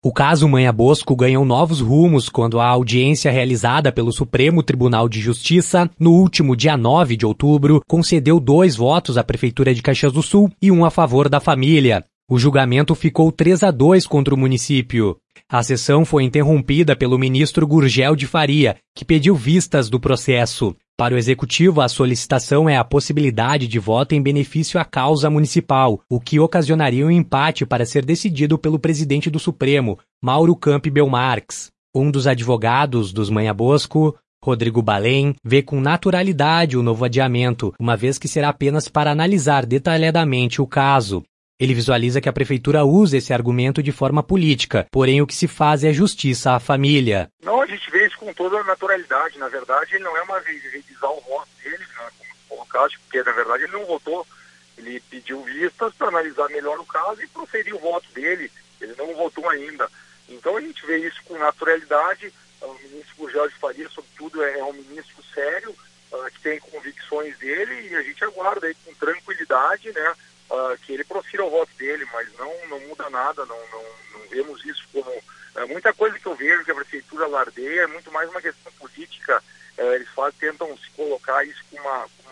O caso Manha Bosco ganhou novos rumos quando a audiência realizada pelo Supremo Tribunal de Justiça, no último dia 9 de outubro, concedeu 2 votos à Prefeitura de Caxias do Sul e 1 a favor da família. O julgamento ficou 3-2 contra o município. A sessão foi interrompida pelo ministro Gurgel de Faria, que pediu vistas do processo. Para o Executivo, a solicitação é a possibilidade de voto em benefício à causa municipal, o que ocasionaria um empate para ser decidido pelo presidente do Supremo, Mauro Campbell Marques. Um dos advogados dos Manha Bosco, Rodrigo Balém, vê com naturalidade o novo adiamento, uma vez que será apenas para analisar detalhadamente o caso. Ele visualiza que a prefeitura usa esse argumento de forma política, porém o que se faz é justiça à família. Não, a gente vê isso com toda a naturalidade. Na verdade, ele não é uma revisar o voto dele, né, como colocaste, porque na verdade ele não votou. Ele pediu vistas para analisar melhor o caso e proferir o voto dele. Ele não votou ainda. Então a gente vê isso com naturalidade. O ministro Gurgel de Faria, sobretudo, é um ministro sério, que tem convicções dele, e a gente aguarda aí com tranquilidade, né, que ele profira o voto dele, mas não muda nada, não vemos isso como... muita coisa que eu vejo que a prefeitura lardeia é muito mais uma questão política. Eles tentam se colocar isso com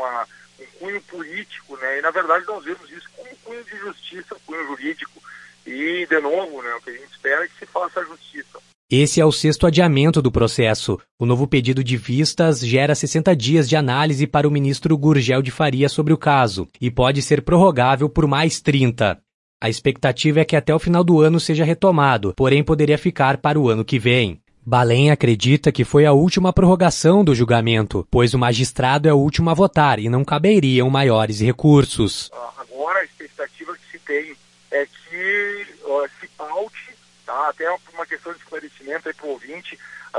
um cunho político, né? E na verdade nós vemos isso como um cunho de justiça, um cunho jurídico. E, de novo, né, o que a gente espera é que se faça a justiça. Esse é o 6º adiamento do processo. O novo pedido de vistas gera 60 dias de análise para o ministro Gurgel de Faria sobre o caso e pode ser prorrogável por mais 30. A expectativa é que até o final do ano seja retomado, porém poderia ficar para o ano que vem. Balém acredita que foi a última prorrogação do julgamento, pois o magistrado é o último a votar e não caberiam maiores recursos. Agora a expectativa que se tem é que se paute, tá? Até uma questão de esclarecimento aí para o ouvinte,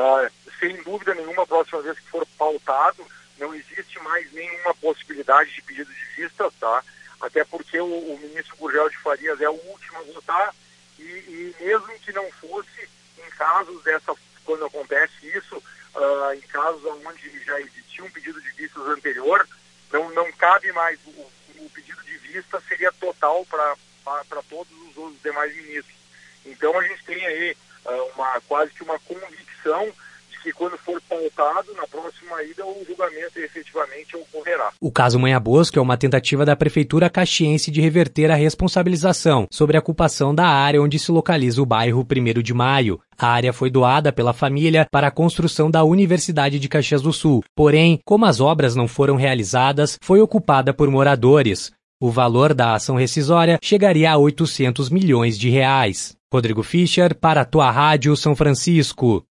sem dúvida nenhuma, a próxima vez que for pautado, não existe mais nenhuma possibilidade de pedido de vista, tá? Até porque o ministro Gurgel de Farias é o último a votar e mesmo que não fosse, em casos quando acontece isso, em casos onde já existia um pedido de vistas anterior, não cabe mais, o pedido de vista seria total para todos os demais ministros. Então a gente tem aí quase que uma convicção de que quando for pautado, na próxima ida, o julgamento efetivamente ocorrerá. O caso Manha Bosco é uma tentativa da Prefeitura caxiense de reverter a responsabilização sobre a ocupação da área onde se localiza o bairro 1º de Maio. A área foi doada pela família para a construção da Universidade de Caxias do Sul. Porém, como as obras não foram realizadas, foi ocupada por moradores. O valor da ação rescisória chegaria a 800 milhões de reais. Rodrigo Fischer, para a Tua Rádio São Francisco.